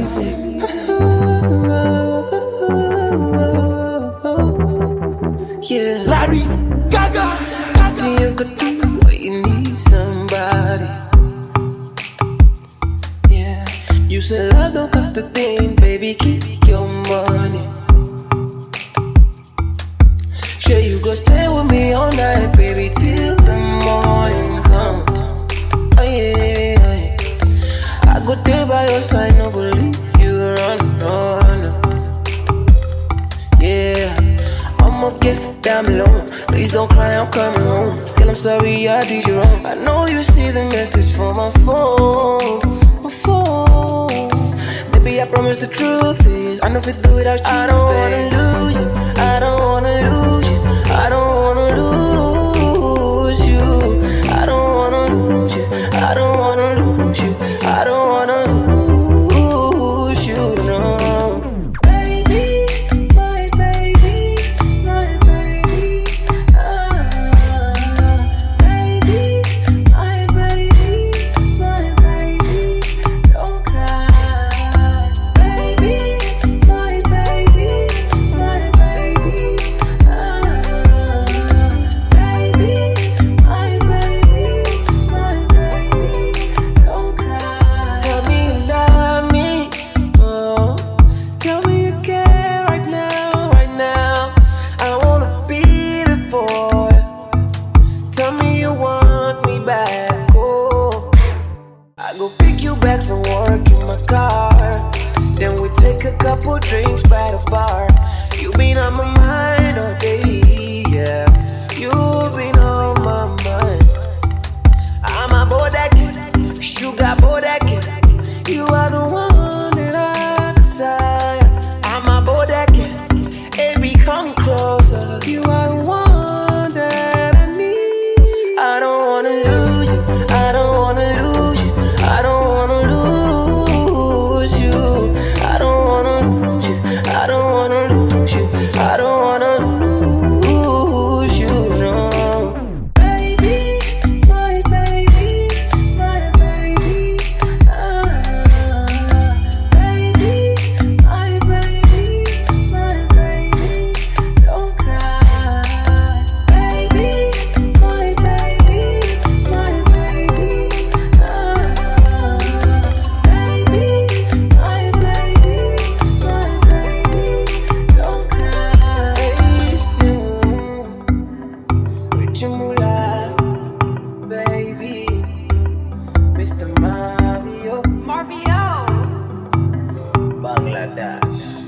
music. Yeah, Larry Gaga. do you could do when you need somebody? Yeah, you said love don't cost a thing, baby, keep your money. Sure, you go stay with me all night, baby, till the morning comes. Oh yeah, I go there by your side, no believe you run, no, no. Yeah, I'ma get down below. Please don't cry, I'm coming home. Girl, I'm sorry I did you wrong. I know you see the message from my phone, my phone. Baby, I promise the truth is I know if we do without you, I don't wanna lose you. I don't wanna lose you. I don't wanna lose you. I don't wanna lose you. I don't wanna lose you. I don't wanna lose you, no. Baby, my baby, my baby. Baby, my baby, my baby. Don't cry. Baby, my baby, my baby. Baby, my baby, my baby. Don't cry. Tell me you love me, oh. Tell me you care right now, right now. I wanna be there for you. Tell me you want me back, oh. I go pick you back from work in my car. Then we take a couple drinks by the bar. You been on my mind all day, yeah. You been on my mind. I'm a Bodaki, sugar Bodaki. You are the one that I desire. I'm a Bodaki, baby, come closer. You are the one that I need. I don't wanna lose you. I don't wanna lose you. I don't wanna lose you. I don't wanna lose you. I don't wanna lose you. I don't wanna lose you, no. Baby, my baby, my baby. Baby, my baby, my baby. Don't cry. Baby, my baby, my baby. Baby, my baby, my baby. Don't cry. Richie Moolah, baby. Mr. Mario, Marvio. Bangladesh.